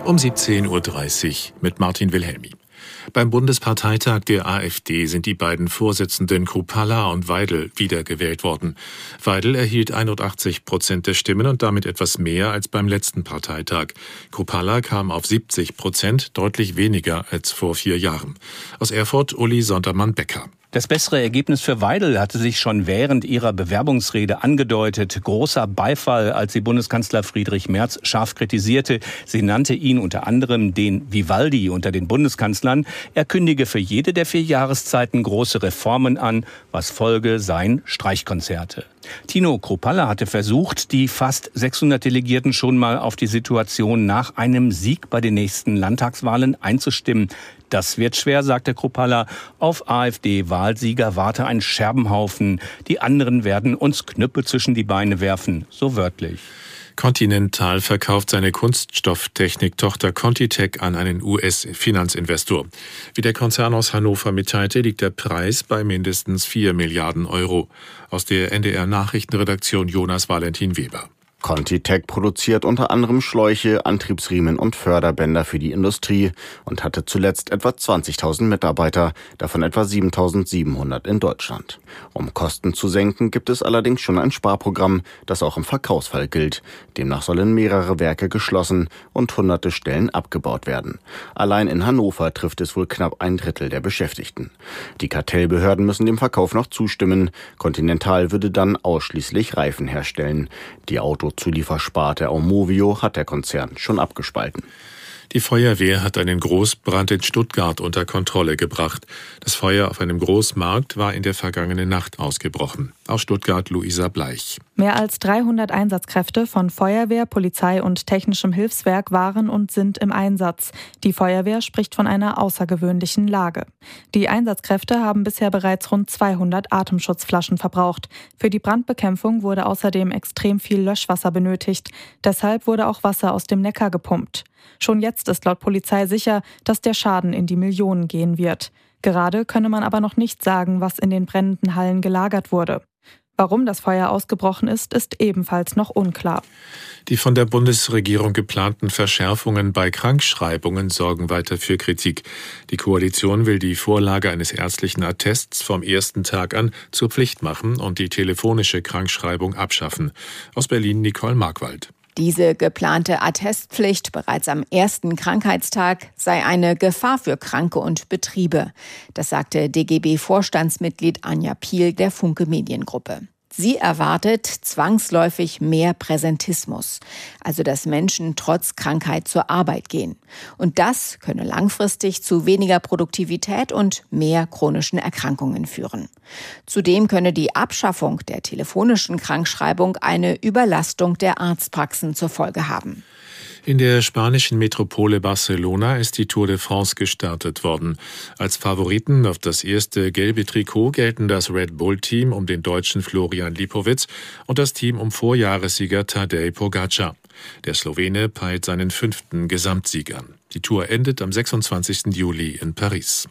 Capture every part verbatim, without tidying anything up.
Um siebzehn Uhr dreißig mit Martin Wilhelmi. Beim Bundesparteitag der AfD sind die beiden Vorsitzenden Kruppalla und Weidel wiedergewählt worden. Weidel erhielt einundachtzig Prozent der Stimmen und damit etwas mehr als beim letzten Parteitag. Kruppalla kam auf siebzig Prozent, deutlich weniger als vor vier Jahren. Aus Erfurt Uli Sondermann-Becker. Das bessere Ergebnis für Weidel hatte sich schon während ihrer Bewerbungsrede angedeutet. Großer Beifall, als sie Bundeskanzler Friedrich Merz scharf kritisierte. Sie nannte ihn unter anderem den Vivaldi unter den Bundeskanzlern. Er kündige für jede der vier Jahreszeiten große Reformen an, was Folge seien Streichkonzerte. Tino Kruppalla hatte versucht, die fast sechshundert Delegierten schon mal auf die Situation nach einem Sieg bei den nächsten Landtagswahlen einzustimmen. Das wird schwer, sagte Kruppalla. Auf AfD-Wahlsieger warte ein Scherbenhaufen. Die anderen werden uns Knüppel zwischen die Beine werfen, so wörtlich. Continental verkauft seine Kunststofftechnik-Tochter Contitech an einen U S-Finanzinvestor. Wie der Konzern aus Hannover mitteilte, liegt der Preis bei mindestens vier Milliarden Euro. Aus der N D R-Nachrichtenredaktion Jonas Valentin Weber. Contitech produziert unter anderem Schläuche, Antriebsriemen und Förderbänder für die Industrie und hatte zuletzt etwa zwanzigtausend Mitarbeiter, davon etwa siebentausendsiebenhundert in Deutschland. Um Kosten zu senken, gibt es allerdings schon ein Sparprogramm, das auch im Verkaufsfall gilt. Demnach sollen mehrere Werke geschlossen und hunderte Stellen abgebaut werden. Allein in Hannover trifft es wohl knapp ein Drittel der Beschäftigten. Die Kartellbehörden müssen dem Verkauf noch zustimmen. Continental würde dann ausschließlich Reifen herstellen. Die Autozuliefersparte Aumovio hat der Konzern schon abgespalten. Die Feuerwehr hat einen Großbrand in Stuttgart unter Kontrolle gebracht. Das Feuer auf einem Großmarkt war in der vergangenen Nacht ausgebrochen. Aus Stuttgart Luisa Bleich. Mehr als dreihundert Einsatzkräfte von Feuerwehr, Polizei und technischem Hilfswerk waren und sind im Einsatz. Die Feuerwehr spricht von einer außergewöhnlichen Lage. Die Einsatzkräfte haben bisher bereits rund zweihundert Atemschutzflaschen verbraucht. Für die Brandbekämpfung wurde außerdem extrem viel Löschwasser benötigt. Deshalb wurde auch Wasser aus dem Neckar gepumpt. Schon jetzt ist laut Polizei sicher, dass der Schaden in die Millionen gehen wird. Gerade könne man aber noch nicht sagen, was in den brennenden Hallen gelagert wurde. Warum das Feuer ausgebrochen ist, ist ebenfalls noch unklar. Die von der Bundesregierung geplanten Verschärfungen bei Krankschreibungen sorgen weiter für Kritik. Die Koalition will die Vorlage eines ärztlichen Attests vom ersten Tag an zur Pflicht machen und die telefonische Krankschreibung abschaffen. Aus Berlin Nicole Markwald. Diese geplante Attestpflicht bereits am ersten Krankheitstag sei eine Gefahr für Kranke und Betriebe. Das sagte D G B-Vorstandsmitglied Anja Piel der Funke Mediengruppe. Sie erwartet zwangsläufig mehr Präsentismus, also dass Menschen trotz Krankheit zur Arbeit gehen. Und das könne langfristig zu weniger Produktivität und mehr chronischen Erkrankungen führen. Zudem könne die Abschaffung der telefonischen Krankschreibung eine Überlastung der Arztpraxen zur Folge haben. In der spanischen Metropole Barcelona ist die Tour de France gestartet worden. Als Favoriten auf das erste gelbe Trikot gelten das Red Bull-Team um den Deutschen Florian Lipowitz und das Team um Vorjahressieger Tadej Pogačar. Der Slowene peilt seinen fünften Gesamtsieg an. Die Tour endet am sechsundzwanzigsten Juli in Paris.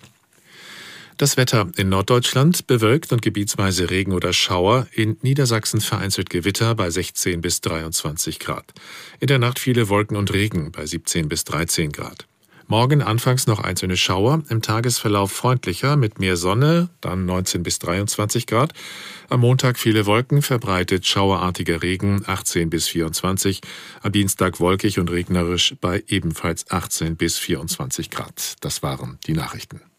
Das Wetter in Norddeutschland bewölkt und gebietsweise Regen oder Schauer, in Niedersachsen vereinzelt Gewitter bei sechzehn bis dreiundzwanzig Grad. In der Nacht viele Wolken und Regen bei siebzehn bis dreizehn Grad. Morgen anfangs noch einzelne Schauer, im Tagesverlauf freundlicher mit mehr Sonne, dann neunzehn bis dreiundzwanzig Grad. Am Montag viele Wolken, verbreitet schauerartiger Regen, achtzehn bis vierundzwanzig. Am Dienstag wolkig und regnerisch bei ebenfalls achtzehn bis vierundzwanzig Grad. Das waren die Nachrichten.